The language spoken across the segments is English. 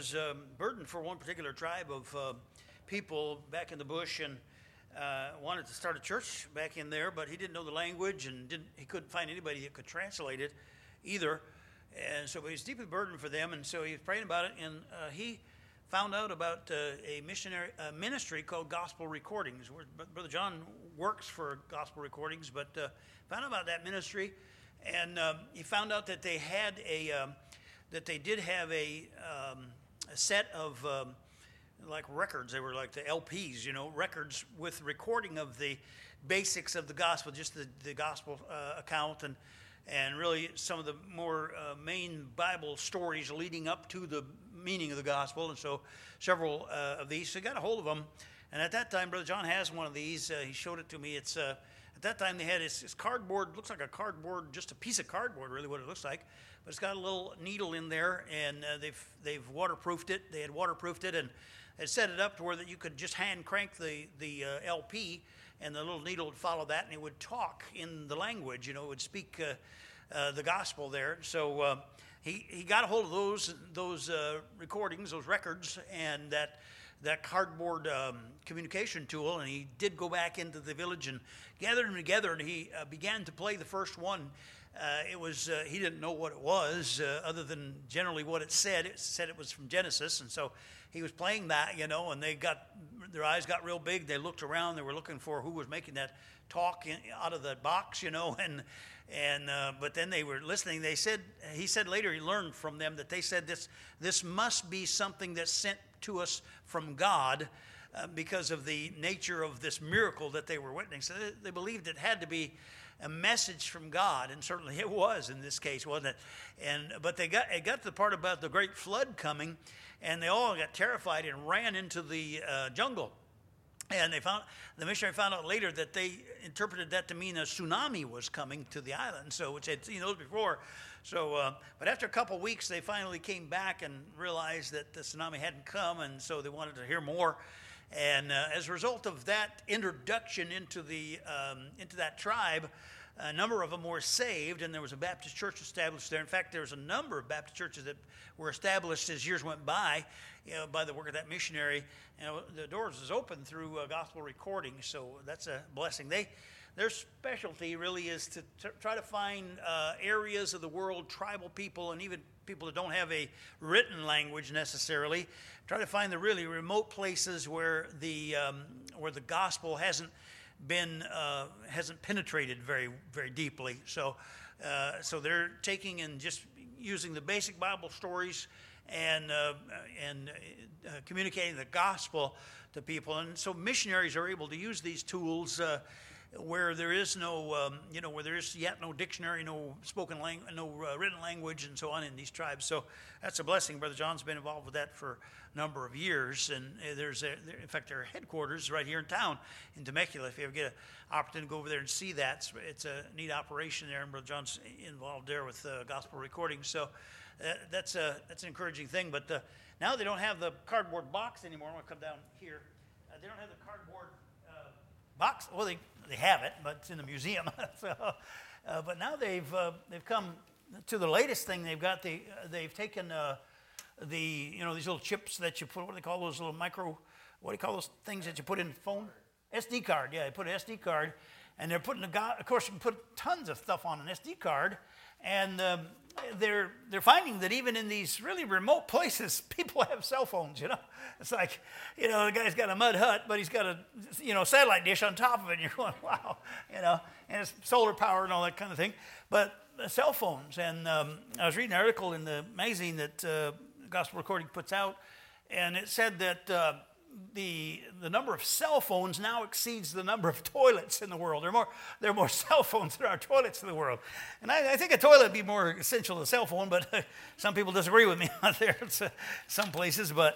was burdened for one particular tribe of people back in the bush, and wanted to start a church back in there, but he didn't know the language, and he couldn't find anybody that could translate it either. And so he was deeply burdened for them, and so he was praying about it, and he found out about a ministry called Gospel Recordings, where Brother John works for Gospel Recordings, but found out about that ministry, and he found out that they had did have a set of like records. They were like the LPs, records with recording of the basics of the gospel, just the gospel account, and really some of the more main Bible stories leading up to the meaning of the gospel. And so several of these, so I got a hold of them. And at that time, Brother John has one of these. He showed it to me. It's at that time they had this cardboard, looks like a cardboard, just a piece of cardboard, really what it looks like. But it's got a little needle in there, and they've waterproofed it. They had waterproofed it and had set it up to where that you could just hand crank the LP, and the little needle would follow that, and it would talk in the language. It would speak the gospel there. So he got a hold of those recordings, those records, and that cardboard communication tool, and he did go back into the village and gathered them together, and he began to play the first one. He didn't know what it was, other than generally what it said. It said it was from Genesis, and so he was playing that, and their eyes got real big. They looked around. They were looking for who was making that talk out of that box, but then they were listening. He said later he learned from them that they said this must be something that's sent to us from God, because of the nature of this miracle that they were witnessing. So they believed it had to be a message from God, and certainly it was in this case, wasn't it? But it got to the part about the great flood coming, and they all got terrified and ran into the jungle. And the missionary found out later that they interpreted that to mean a tsunami was coming to the island, so which they'd seen those before. So, but after a couple of weeks, they finally came back and realized that the tsunami hadn't come, and so they wanted to hear more. And as a result of that introduction into that tribe, a number of them were saved, and there was a Baptist church established there. In fact, there was a number of Baptist churches that were established as years went by, by the work of that missionary. The doors was open through gospel recording, so that's a blessing. Their specialty really is to try to find areas of the world, tribal people, and even people that don't have a written language necessarily. Try to find the really remote places where the gospel hasn't penetrated very, very deeply. So they're taking and just using the basic Bible stories and communicating the gospel to people. And so missionaries are able to use these tools where there is no, where there is yet no dictionary, no spoken language, no written language, and so on in these tribes. So that's a blessing. Brother John's been involved with that for a number of years, and in fact, their headquarters right here in town in Temecula. If you ever get an opportunity to go over there and see that, it's a neat operation there, and Brother John's involved there with gospel recordings. So that's an encouraging thing. But now they don't have the cardboard box anymore. I'm going to come down here. They don't have the cardboard box. Well, they have it, but it's in the museum. But now they've come to the latest thing. They've taken these little chips that you put. What do they call those little micro? What do you call those things that you put in phone? SD card. Yeah, they put an SD card, and they're putting of course, you can put tons of stuff on an SD card, and they're finding that even in these really remote places, people have cell phones. It's like, the guy's got a mud hut, but he's got a satellite dish on top of it, and you're going, wow, and it's solar power and all that kind of thing. But cell phones, and I was reading an article in the magazine that Gospel Recording puts out, and it said that the number of cell phones now exceeds the number of toilets in the world. There are more cell phones than there are toilets in the world. And I think a toilet would be more essential than a cell phone, but some people disagree with me out there in some places. But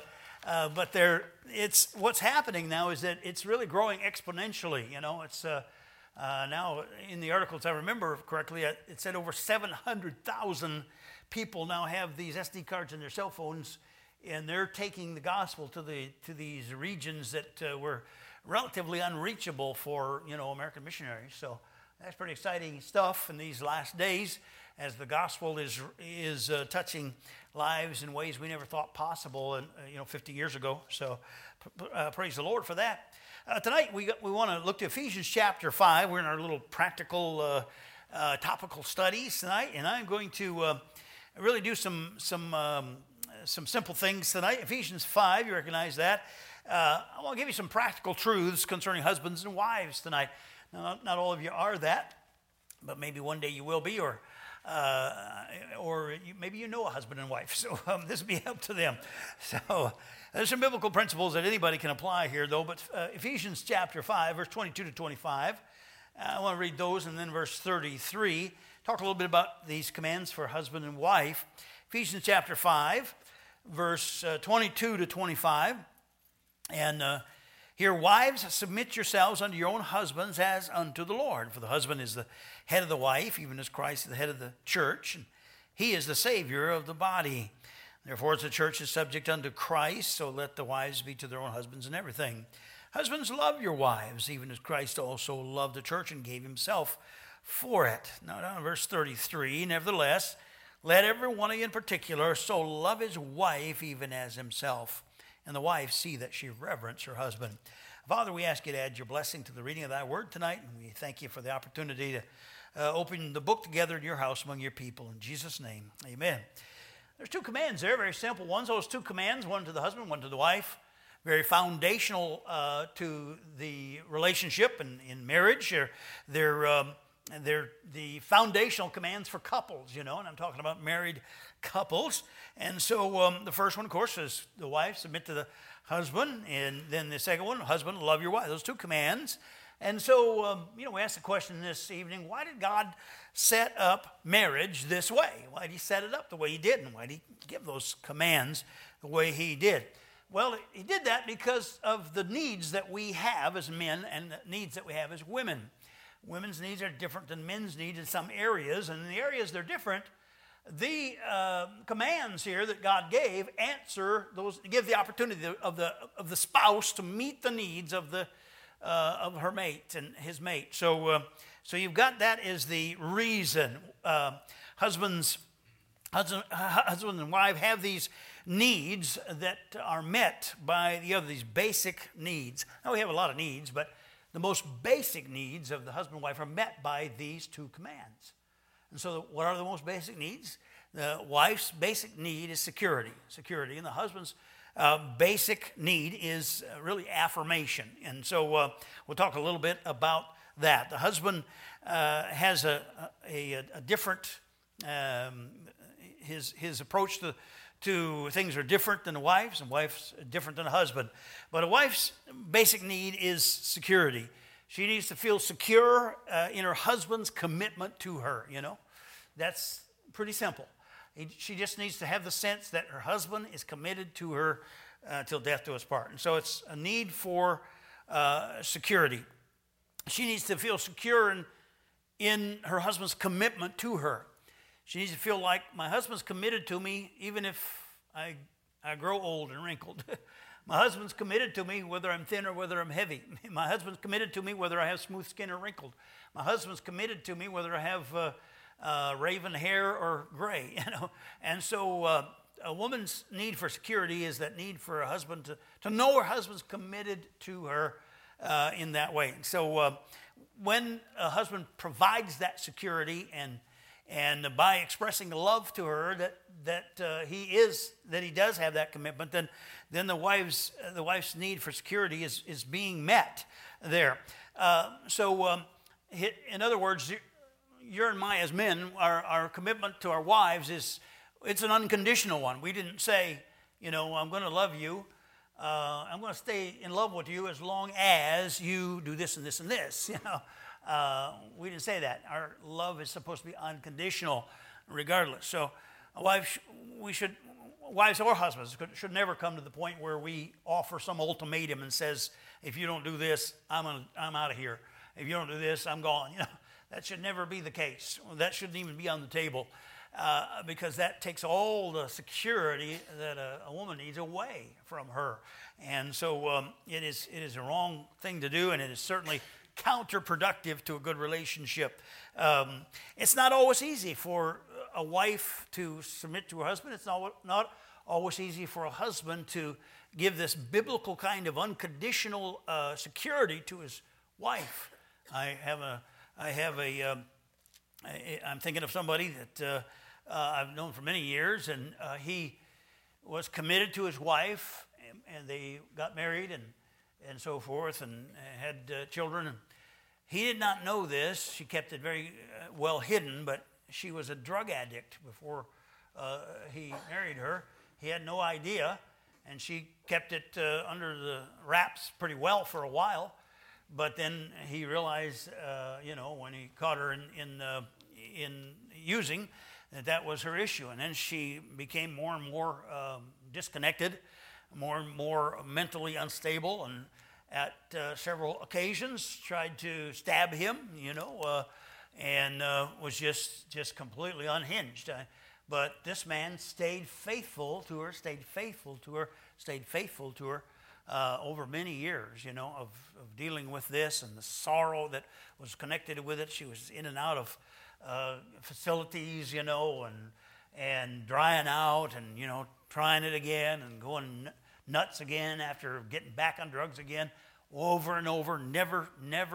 it's what's happening now is that it's really growing exponentially. It's now in the article, if I remember correctly, it said over 700,000 people now have these SD cards in their cell phones, and they're taking the gospel to these regions that were relatively unreachable for American missionaries. So That's pretty exciting stuff in these last days as the gospel is touching lives in ways we never thought possible, and 50 years ago. So praise the Lord for that. Tonight we want to look to Ephesians chapter 5. We're in our little practical topical studies tonight, and I'm going to really do some simple things tonight. Ephesians 5, you recognize that. I want to give you some practical truths concerning husbands and wives tonight. Now, not all of you are that, but maybe one day you will be, or maybe you know a husband and wife, so this will be up to them. So there's some biblical principles that anybody can apply here, though, but Ephesians chapter 5, verse 22 to 25, I want to read those, and then verse 33, talk a little bit about these commands for husband and wife. Ephesians chapter 5, verse 22 to 25, and here, wives, submit yourselves unto your own husbands as unto the Lord. For the husband is the head of the wife, even as Christ is the head of the church, and he is the Savior of the body. Therefore, as the church is subject unto Christ, so let the wives be to their own husbands in everything. Husbands, love your wives, even as Christ also loved the church and gave himself for it. Now, down in verse 33, nevertheless, let every one of you in particular so love his wife, even as himself. And the wife see that she reverence her husband. Father, we ask you to add your blessing to the reading of thy word tonight, and we thank you for the opportunity to open the book together in your house among your people. In Jesus' name, amen. There's two commands there, very simple ones. Those two commands, one to the husband, one to the wife, very foundational to the relationship and in marriage. They're the foundational commands for couples, and I'm talking about married couples. And so the first one, of course, is the wife, submit to the husband. And then the second one, husband, love your wife. Those two commands. And so, we asked the question this evening, why did God set up marriage this way? Why did he set it up the way he did? And why did he give those commands the way he did? Well, he did that because of the needs that we have as men and the needs that we have as women. Women's needs are different than men's needs in some areas, and in the areas they're different, the commands here that God gave answer those, give the opportunity of the spouse to meet the needs of her mate and his mate. So you've got that as the reason. Husband and wife have these needs that are met by the other, these basic needs. Now we have a lot of needs, but the most basic needs of the husband and wife are met by these two commands. And so what are the most basic needs? The wife's basic need is security. And the husband's basic need is really affirmation. And so we'll talk a little bit about that. The husband has a different, his approach to things are different than the wife's, and wife's different than the husband. But a wife's basic need is security. She needs to feel secure in her husband's commitment to her, That's pretty simple. She just needs to have the sense that her husband is committed to her till death do us part. And so it's a need for security. She needs to feel secure in her husband's commitment to her. She needs to feel like my husband's committed to me even if I grow old and wrinkled. My husband's committed to me whether I'm thin or whether I'm heavy. My husband's committed to me whether I have smooth skin or wrinkled. My husband's committed to me whether I have raven hair or gray. And so a woman's need for security is that need for a husband to know her husband's committed to her in that way. So when a husband provides that security and by expressing love to her that he does have that commitment, then the wife's need for security is being met there. In other words, your and my as men, our commitment to our wives it's an unconditional one. We didn't say, I'm going to love you. I'm going to stay in love with you as long as you do this and this and this. We didn't say that. Our love is supposed to be unconditional, regardless. So, wives or husbands should never come to the point where we offer some ultimatum and says, if you don't do this, I'm out of here. If you don't do this, I'm gone. That should never be the case. That shouldn't even be on the table because that takes all the security that a woman needs away from her. And so it is a wrong thing to do, and it is certainly counterproductive to a good relationship. It's not always easy for a wife to submit to her husband. It's not always easy for a husband to give this biblical kind of unconditional security to his wife. I'm thinking of somebody that I've known for many years, and he was committed to his wife, and they got married and so forth, and had children. And he did not know this. She kept it very well hidden, but she was a drug addict before he married her. He had no idea, and she kept it under the wraps pretty well for a while. But then he realized, when he caught her in using, that was her issue. And then she became more and more disconnected, more and more mentally unstable, and at several occasions tried to stab him, and was just completely unhinged. But this man stayed faithful to her over many years, of dealing with this and the sorrow that was connected with it. She was in and out of facilities, and drying out and, trying it again and going nuts again after getting back on drugs again over and over, never,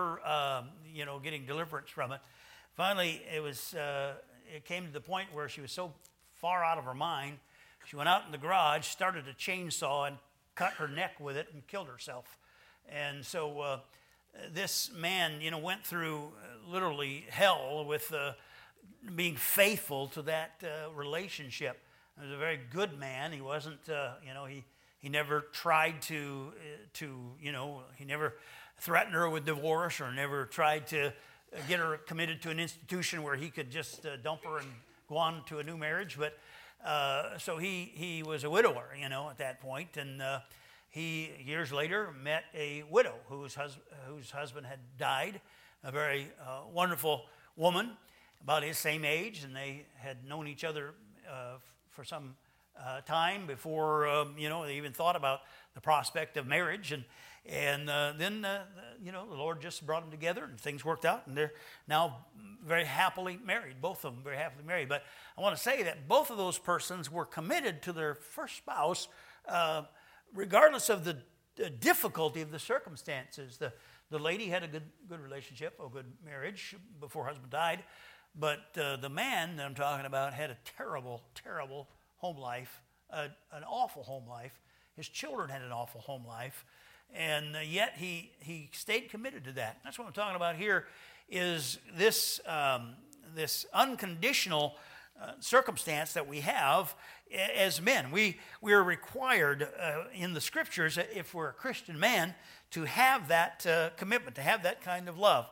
getting deliverance from it. Finally, it came to the point where she was so far out of her mind, she went out in the garage, started a chainsaw, and cut her neck with it and killed herself. And so this man, went through literally hell with being faithful to that relationship. He was a very good man. He wasn't, he never tried to, he never threatened her with divorce or never tried to get her committed to an institution where he could just dump her and go on to a new marriage. But so he was a widower, at that point. And he, years later, met a widow whose husband had died, a very wonderful woman, about his same age, and they had known each other for some time before, they even thought about the prospect of marriage. And then the Lord just brought them together, and things worked out, and they're now very happily married, both of them very happily married. But I want to say that both of those persons were committed to their first spouse, regardless of the difficulty of the circumstances. The lady had a good relationship, a good marriage before her husband died, but the man that I'm talking about had a terrible, terrible home life, an awful home life. His children had an awful home life, and yet he stayed committed to that. That's what I'm talking about here, is this unconditional circumstance that we have as men. We are required in the Scriptures, if we're a Christian man, to have that commitment, to have that kind of love.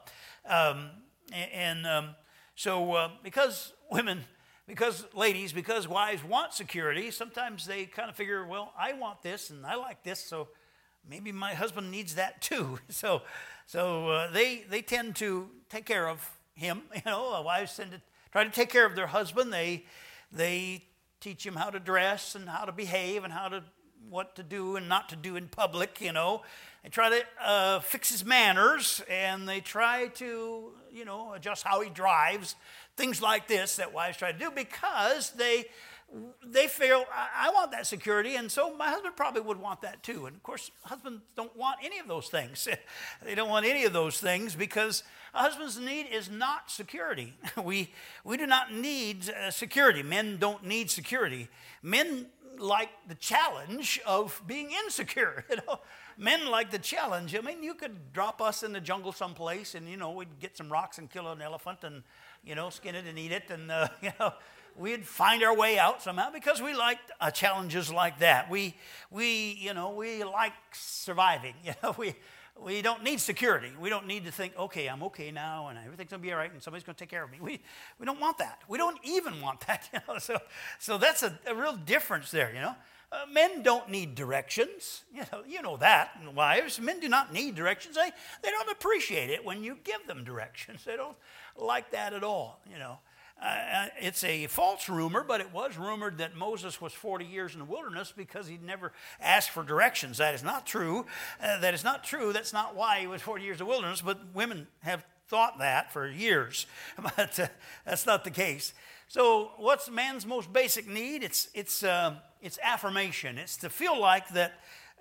So because ladies, because wives want security, sometimes they kind of figure, well, I want this and I like this, so maybe my husband needs that too. So they tend to take care of him. Wives tend to try to take care of their husband. They teach him how to dress and how to behave and what to do and not to do in public. They try to fix his manners, and they try to adjust how he drives. Things like this that wives try to do because they feel, I want that security, and so my husband probably would want that too. And of course, husbands don't want any of those things. They don't want any of those things because a husband's need is not security. We do not need security. Men don't need security. Men like the challenge of being insecure. Men like the challenge. I mean, you could drop us in the jungle someplace, and we'd get some rocks and kill an elephant, and skin it and eat it, and we'd find our way out somehow because we like challenges like that. We like surviving. We don't need security. We don't need to think, okay, I'm okay now, and everything's gonna be all right, and somebody's gonna take care of me. We don't want that. We don't even want that. So that's a real difference there. Men don't need directions. You know that, wives. Men do not need directions. They don't appreciate it when you give them directions. They don't like that at all. It's a false rumor, but it was rumored that Moses was 40 years in the wilderness because he'd never asked for directions. That is not true. That is not true. That's not why he was 40 years in the wilderness, but women have thought that for years. But that's not the case. So what's man's most basic need? It's affirmation. It's to feel like that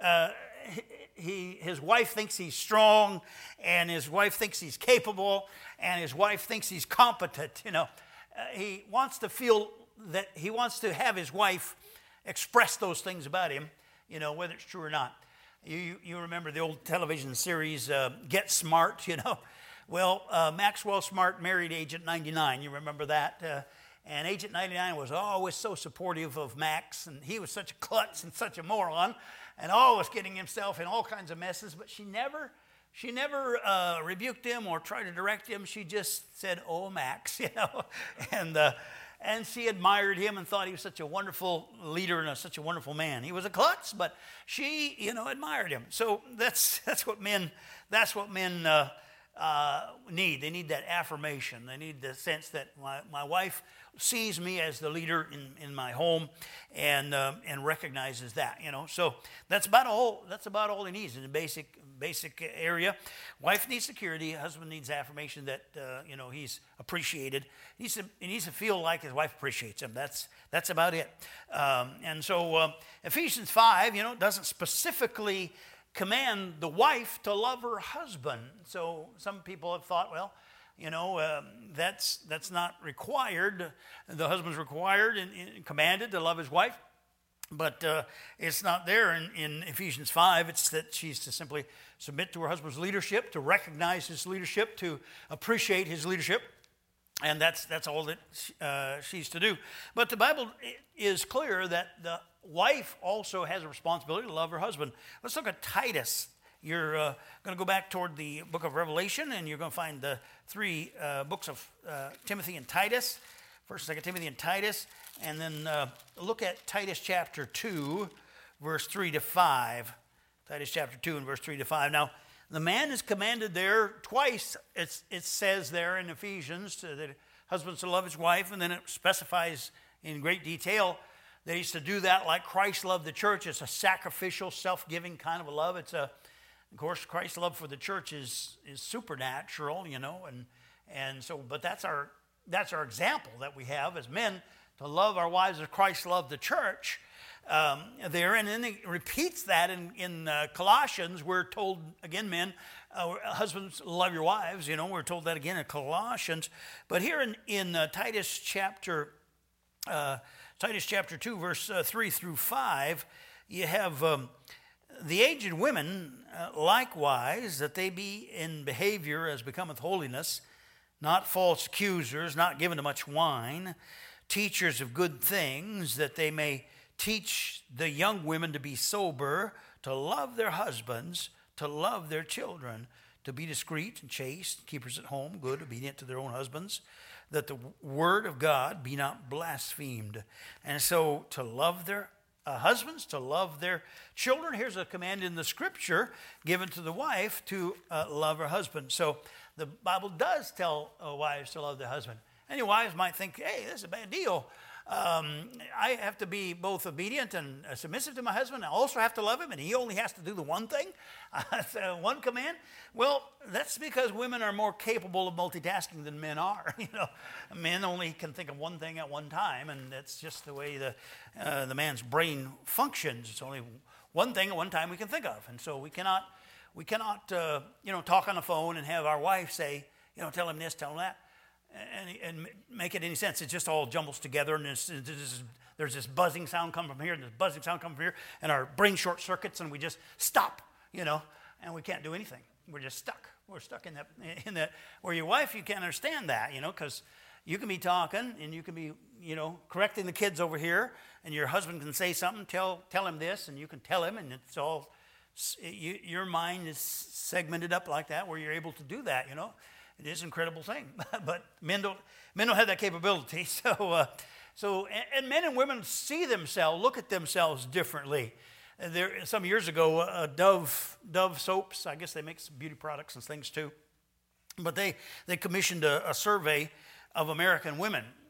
his wife thinks he's strong, and his wife thinks he's capable, and his wife thinks he's competent, he wants to feel that he wants to have his wife express those things about him, whether it's true or not. You remember the old television series, Get Smart, Well, Maxwell Smart married Agent 99. You remember that? And Agent 99 was always so supportive of Max, and he was such a klutz and such a moron, and always getting himself in all kinds of messes, but she never rebuked him or tried to direct him. She just said, "Oh, Max," and she admired him and thought he was such a wonderful leader and such a wonderful man. He was a klutz, but she, admired him. So that's what men need. They need that affirmation. They need the sense that my wife sees me as the leader in my home and recognizes that. So that's about all he needs in the basic area. Wife needs security. Husband needs affirmation that he's appreciated. He needs to feel like his wife appreciates him. That's about it. And so Ephesians 5, doesn't specifically command the wife to love her husband. So some people have thought, well, that's not required. The husband's required and commanded to love his wife. But it's not there in Ephesians 5. It's that she's to simply submit to her husband's leadership, to recognize his leadership, to appreciate his leadership. And that's all that she's to do. But the Bible is clear that the wife also has a responsibility to love her husband. Let's look at Titus. You're going to go back toward the book of Revelation, and you're going to find the three books of Timothy and Titus. 1st, 2nd Timothy and Titus. And then look at Titus chapter 2, verse 3 to 5. Titus chapter 2 and verse 3 to 5. Now, the man is commanded there twice. It says there in Ephesians that husbands to love his wife, and then it specifies in great detail that he's to do that like Christ loved the church. It's a sacrificial, self-giving kind of a love. Of course, Christ's love for the church is supernatural, and so. But that's our example that we have as men, to love our wives as Christ loved the church. There, and then he repeats that in Colossians. We're told again, men, husbands, love your wives. We're told that again in Colossians. But here in Titus chapter 2, verse 3 through 5, you have the aged women likewise, that they be in behavior as becometh holiness, not false accusers, not given to much wine, teachers of good things, that they may teach the young women to be sober, to love their husbands, to love their children, to be discreet and chaste, keepers at home, good, obedient to their own husbands, that the word of God be not blasphemed. And so to love their husbands, to love their children. Here's a command in the scripture given to the wife to love her husband. So the Bible does tell wives to love their husband. And your wives might think, hey, this is a bad deal. I have to be both obedient and submissive to my husband. I also have to love him, and he only has to do the one thing, one command. Well, that's because women are more capable of multitasking than men are. Men only can think of one thing at one time, and that's just the way the man's brain functions. It's only one thing at one time we can think of, and so we cannot talk on the phone and have our wife say, tell him this, tell him that. And make it any sense. It just all jumbles together, and there's this buzzing sound coming from here, and this buzzing sound coming from here, and our brain short circuits, and we just stop, and we can't do anything. We're just stuck. We're stuck in that. Where your wife, you can't understand that, because you can be talking, and you can be, correcting the kids over here, and your husband can say something, tell him this, and you can tell him, and it's all, your mind is segmented up like that, where you're able to do that, It is an incredible thing, but men don't have that capability. So men and women look at themselves differently. There, some years ago, Dove soaps, I guess they make some beauty products and things too, but they commissioned a survey of American women,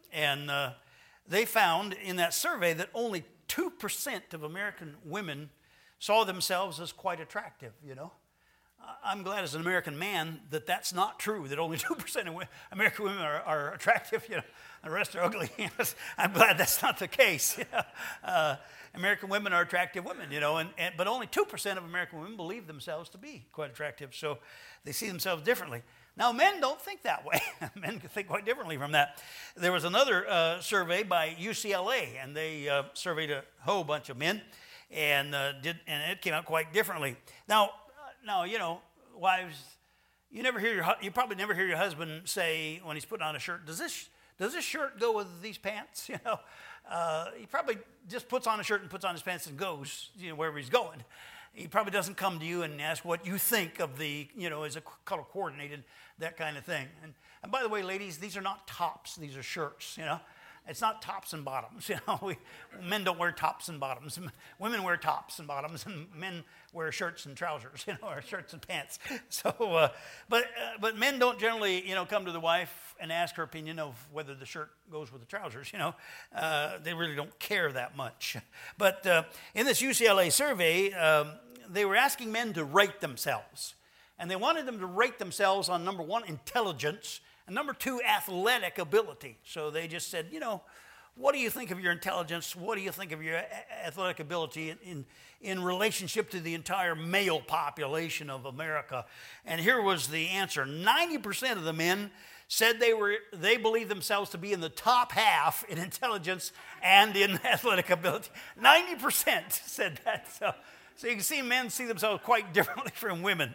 And they found in that survey that only 2% of American women saw themselves as quite attractive, you know. I'm glad as an American man that that's not true, that only 2% of American women are attractive, you know. The rest are ugly. I'm glad that's not the case. You know? American women are attractive women, you know, but only 2% of American women believe themselves to be quite attractive, so they see themselves differently. Now, men don't think that way. Men can think quite differently from that. There was another survey by UCLA, and they surveyed a whole bunch of men, and it came out quite differently. Now, you know, wives, you probably never hear your husband say when he's putting on a shirt, does this shirt go with these pants? You know, he probably just puts on a shirt and puts on his pants and goes, you know, wherever he's going. He probably doesn't come to you and ask what you think of the, you know, is it color coordinated, that kind of thing. And by the way, ladies, these are not tops; these are shirts. You know, it's not tops and bottoms. You know, men don't wear tops and bottoms. Women wear tops and bottoms, and men wear shirts and trousers. You know, or shirts and pants. So, but men don't generally, you know, come to the wife and ask her opinion of whether the shirt goes with the trousers. You know, they really don't care that much. But in this UCLA survey, they were asking men to rate themselves. And they wanted them to rate themselves on, number one, intelligence, and number two, athletic ability. So they just said, you know, what do you think of your intelligence? What do you think of your athletic ability in relationship to the entire male population of America? And here was the answer. 90% of the men said they believed themselves to be in the top half in intelligence and in athletic ability. 90% said that. So you can see men see themselves quite differently from women.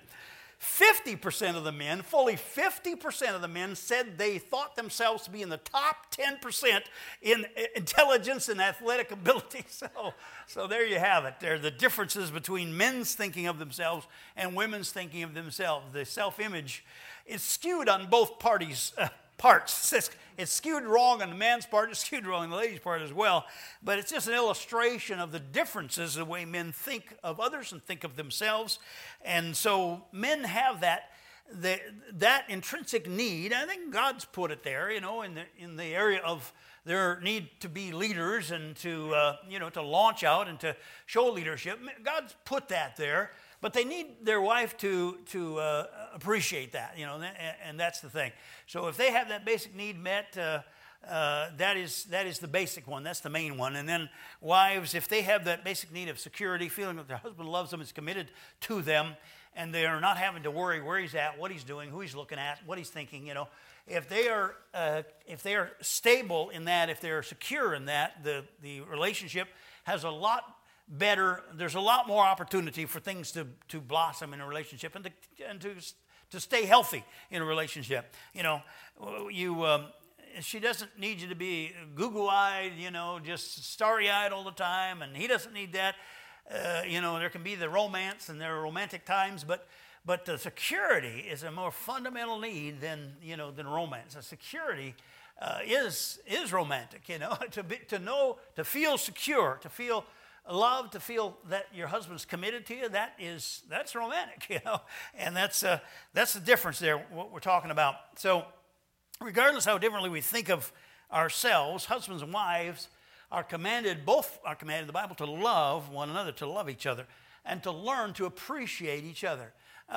50% of the men, fully 50% of the men said they thought themselves to be in the top 10% in intelligence and athletic ability. So there you have it. There are the differences between men's thinking of themselves and women's thinking of themselves. The self-image is skewed on both parties' parts. It's skewed wrong on the man's part, it's skewed wrong on the lady's part as well. But it's just an illustration of the differences, the way men think of others and think of themselves. And so men have that intrinsic need. I think God's put it there, you know, in the area of their need to be leaders and to to launch out and to show leadership. God's put that there. But they need their wife to appreciate that, you know, and that's the thing. So if they have that basic need met, that is the basic one. That's the main one. And then wives, if they have that basic need of security, feeling that their husband loves them, is committed to them, and they are not having to worry where he's at, what he's doing, who he's looking at, what he's thinking, you know, if they are stable in that, if they are secure in that, the relationship has a lot better. There's a lot more opportunity for things to blossom in a relationship and to stay healthy in a relationship. You know, she doesn't need you to be goo-goo-eyed, you know, just starry-eyed all the time, and he doesn't need that. You know, there can be the romance and there are romantic times, but the security is a more fundamental need than romance. The security is romantic, you know, to feel secure, to feel love, to feel that your husband's committed to you, that's romantic, you know, and that's the difference there, what we're talking about. So regardless how differently we think of ourselves, husbands and wives both are commanded in the Bible to love one another, to love each other, and to learn to appreciate each other.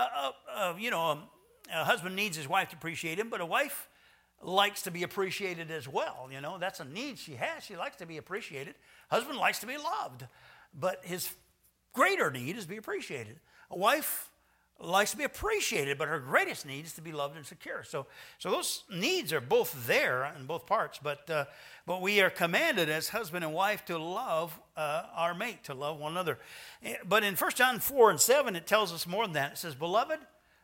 A husband needs his wife to appreciate him, but a wife likes to be appreciated as well. You know, that's a need she has. She likes to be appreciated. Husband likes to be loved, but his greater need is to be appreciated. A wife likes to be appreciated, but her greatest need is to be loved and secure. So those needs are both there in both parts, but we are commanded as husband and wife to love our mate, to love one another. But in 1 John 4:7, it tells us more than that. It says, Beloved,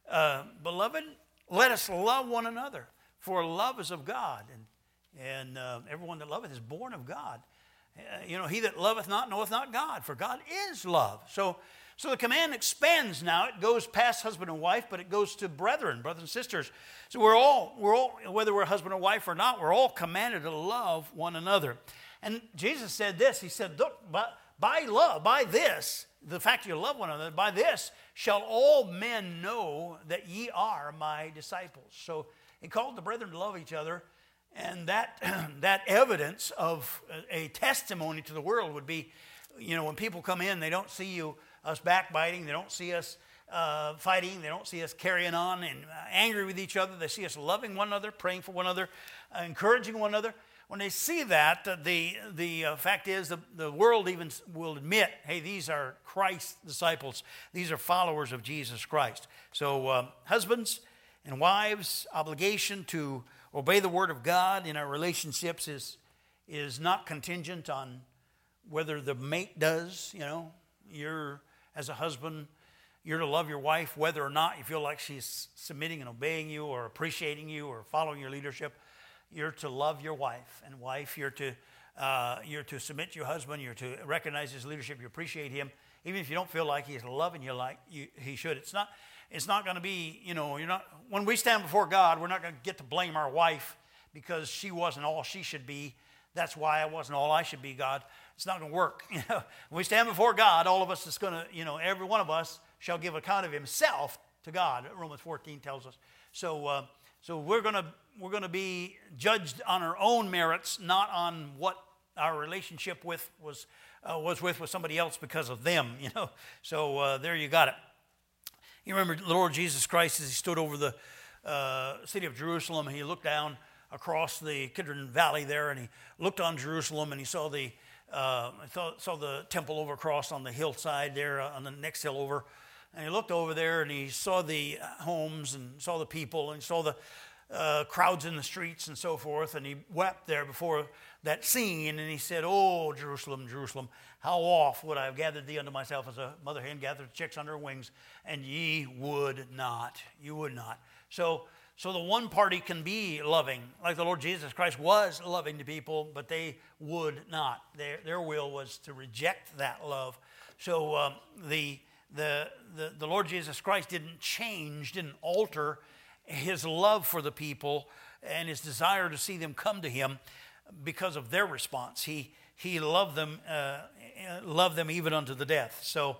let us love one another, for love is of God, and everyone that loveth is born of God. He that loveth not knoweth not God, for God is love. So the command expands now. It goes past husband and wife, but it goes to brothers and sisters. So we're all, whether we're husband or wife or not, we're all commanded to love one another. And Jesus said this. He said, look, by love, by this, the fact that you love one another, by this shall all men know that ye are my disciples. So he called the brethren to love each other. And that, that evidence of a testimony to the world would be, when people come in, they don't see us backbiting, they don't see us fighting, they don't see us carrying on and angry with each other. They see us loving one another, praying for one another, encouraging one another. When they see that, the fact is the world even will admit, hey, these are Christ's disciples. These are followers of Jesus Christ. So husbands and wives' obligation to obey the Word of God in our relationships is not contingent on whether the mate does. You're, as a husband, you're to love your wife whether or not you feel like she's submitting and obeying you or appreciating you or following your leadership. You're to love your wife. And wife, you're to submit to your husband. You're to recognize his leadership. You appreciate him. Even if you don't feel like he's loving you like he should. It's not going to be, when we stand before God, we're not going to get to blame our wife because she wasn't all she should be. That's why I wasn't all I should be, God. It's not going to work. When we stand before God, all of us is going to, every one of us shall give account of himself to God. Romans 14 tells us. So we're going to be judged on our own merits, not on what our relationship was with somebody else because of them. So there you got it. You remember the Lord Jesus Christ as he stood over the city of Jerusalem, and he looked down across the Kidron Valley there, and he looked on Jerusalem, and he saw the temple over across on the hillside there, on the next hill over. And he looked over there, and he saw the homes, and saw the people, and saw the crowds in the streets and so forth, and he wept there before that scene, and he said, "Oh, Jerusalem, Jerusalem, how oft would I have gathered thee unto myself as a mother hen gathered chicks under her wings, and ye would not." You would not. So the one party can be loving, like the Lord Jesus Christ was loving to people, but they would not. Their will was to reject that love. So the Lord Jesus Christ didn't alter his love for the people and his desire to see them come to him because of their response. He loved them even unto the death. So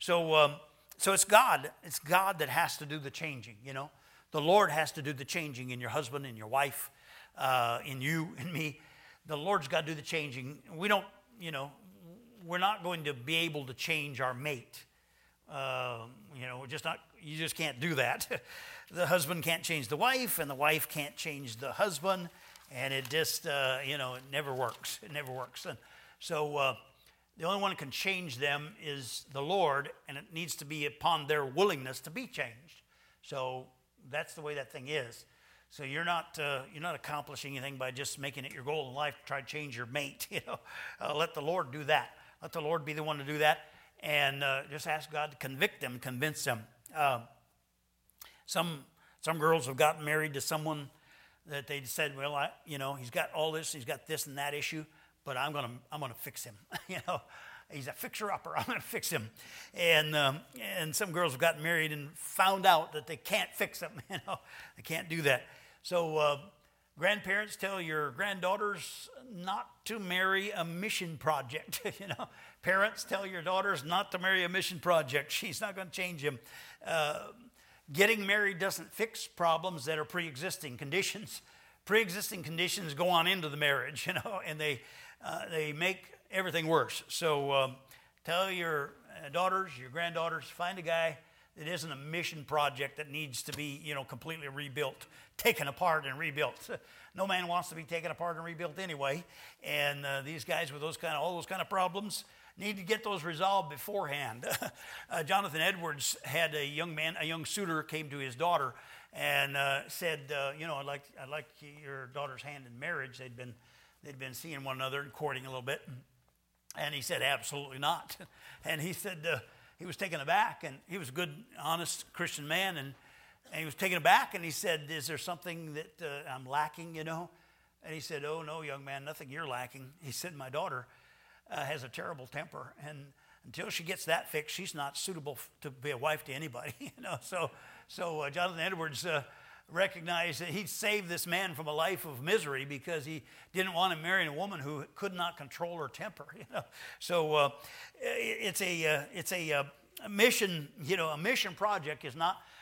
it's God. It's God that has to do the changing. The Lord has to do the changing in your husband, in your wife, in you, in me. The Lord's got to do the changing. We don't. We're not going to be able to change our mate. You just can't do that. The husband can't change the wife, and the wife can't change the husband, and it just, it never works. It never works. And so the only one who can change them is the Lord, and it needs to be upon their willingness to be changed. So that's the way that thing is. So you're not accomplishing anything by just making it your goal in life to try to change your mate. Let the Lord do that. Let the Lord be the one to do that. And just ask God to convict them, convince them. Some girls have gotten married to someone that they said, well, he's got all this, he's got this and that issue, but I'm gonna fix him. He's a fixer-upper. I'm gonna fix him. And some girls have gotten married and found out that they can't fix him. They can't do that. So grandparents, tell your granddaughters not to marry a mission project. Parents, tell your daughters not to marry a mission project. She's not going to change him. Getting married doesn't fix problems that are pre-existing conditions. Pre-existing conditions go on into the marriage, and they make everything worse. So tell your daughters, your granddaughters, find a guy that isn't a mission project that needs to be, completely rebuilt, taken apart and rebuilt. No man wants to be taken apart and rebuilt anyway. And these guys with all those kind of problems need to get those resolved beforehand. Jonathan Edwards had a young suitor came to his daughter and said, I'd like your daughter's hand in marriage. They'd been seeing one another and courting a little bit. And he said, absolutely not. And he said, he was taken aback, and he was a good, honest Christian man, and he was taken aback, and he said, is there something that I'm lacking, And he said, oh, no, young man, nothing you're lacking. He said, my daughter has a terrible temper, and until she gets that fixed, she's not suitable to be a wife to anybody, So Jonathan Edwards recognized that he'd saved this man from a life of misery because he didn't want to marry a woman who could not control her temper, So it's a mission, a mission project is not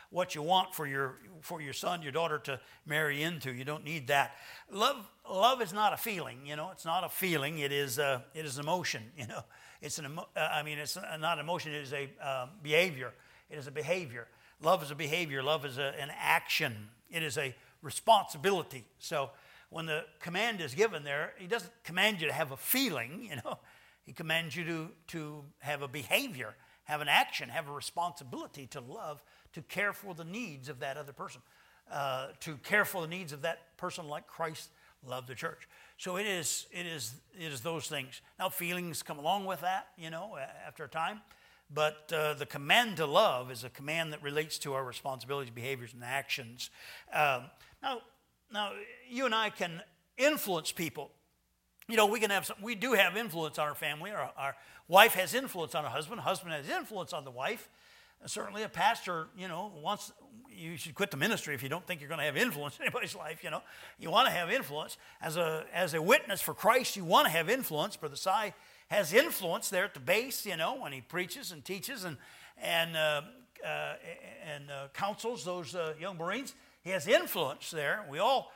what you want for your son, your daughter to marry into. You don't need that. Love is not a feeling, It's not a feeling. It is emotion, It's it's not emotion. It is a behavior. It is a behavior. Love is a behavior. Love is an action. It is a responsibility. So when the command is given there, he doesn't command you to have a feeling, He commands you to have a behavior, have an action, have a responsibility to love, to care for the needs of that other person, to care for the needs of that person like Christ loved the church. So it is those things. Now feelings come along with that, after a time. But the command to love is a command that relates to our responsibilities, behaviors, and actions. Now, you and I can influence people. We do have influence on our family. Our wife has influence on her husband. Husband has influence on the wife. And certainly a pastor, you should quit the ministry if you don't think you're going to have influence in anybody's life, You want to have influence. As a witness for Christ, you want to have influence. Brother Si has influence there at the base, when he preaches and teaches and counsels those young Marines. He has influence there. We all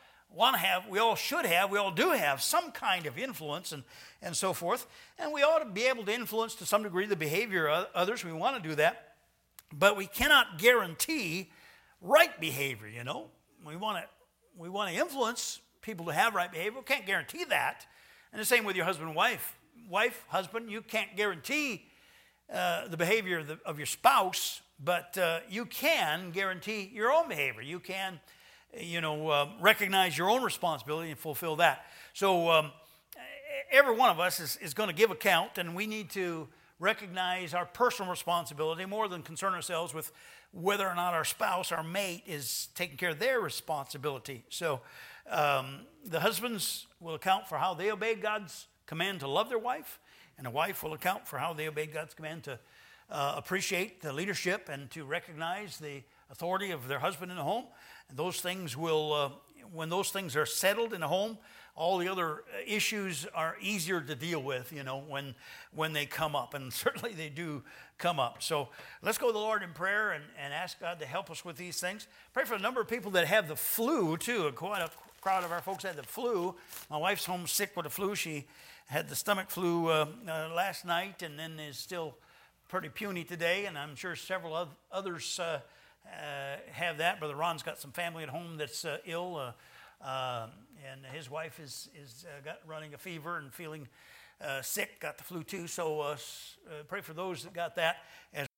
do have some kind of influence and so forth. And we ought to be able to influence to some degree the behavior of others. We want to do that. But we cannot guarantee right behavior, We want to influence people to have right behavior. We can't guarantee that. And the same with your husband and wife. Wife, husband, you can't guarantee the behavior of your spouse, but you can guarantee your own behavior. You can, recognize your own responsibility and fulfill that. So every one of us is going to give account, and we need to recognize our personal responsibility more than concern ourselves with whether or not our spouse, our mate, is taking care of their responsibility. So the husbands will account for how they obeyed God's command to love their wife, and a wife will account for how they obeyed God's command to appreciate the leadership and to recognize the authority of their husband in the home. And those things will, when those things are settled in the home, all the other issues are easier to deal with, when they come up. And certainly they do come up. So let's go to the Lord in prayer and ask God to help us with these things. Pray for a number of people that have the flu, too. Quite a crowd of our folks had the flu. My wife's home sick with the flu. She had the stomach flu last night and then is still pretty puny today. And I'm sure several others have that. Brother Ron's got some family at home that's ill. And his wife is running a fever and feeling sick, got the flu too. So pray for those that got that. As